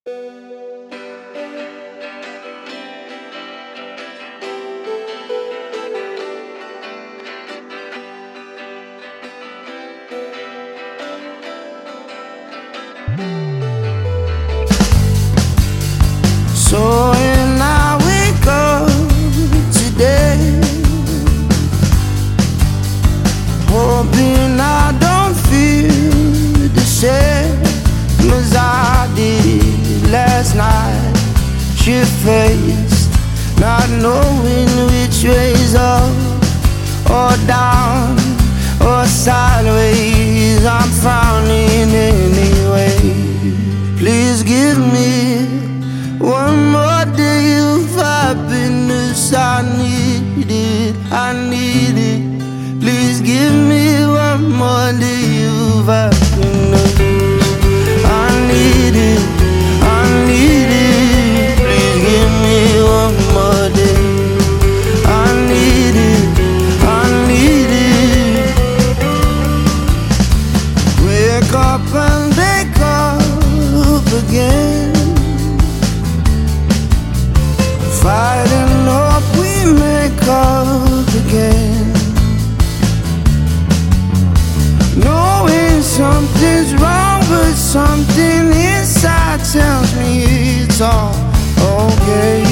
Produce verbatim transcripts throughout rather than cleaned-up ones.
So when I wake up today, hoping I don't feel the same as I did last night. Shit-faced, not knowing which way's up or down or sideways. I'm frowning anyway. Please give me one more day of happiness. I need it, I need it. Please give me one more day of happiness. I need it, I need it. Please give me one more day. I need it, I need it. Wake up and wake up again, fighting hope we make up again, knowing something's wrong, but something inside tells me it's all okay.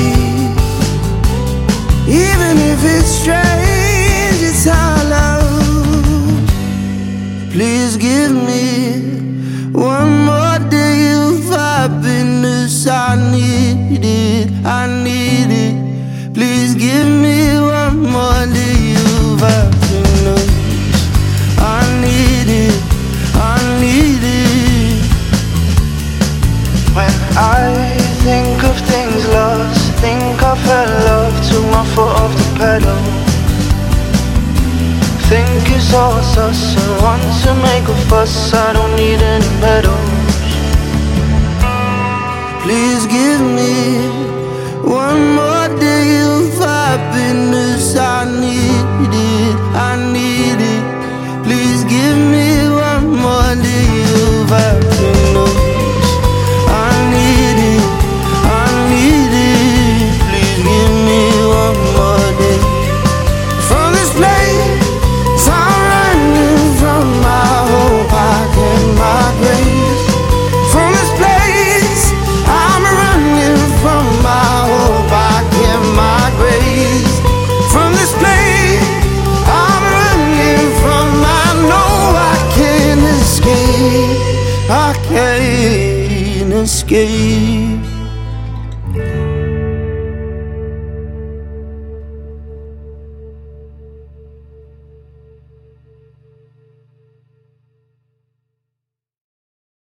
Even if it's strange, it's our love. Please give me one more day of happiness. I need it, I need it. Please give me one more day of happiness. I need it, I need it. When I think of things lost, think I felt love, took my foot off the pedal. Think it's all sus and want to make a fuss. I don't need any medals. Please give me one more day of happiness. I need it, I need it. Please give me one more day of happiness. I need it, I need it. Please give me one more day. From this place I'm running, from my hope I get my grace. From this place I'm running, from my hope I get my grace. From this place I'm running, from I know I can't escape. I can't escape.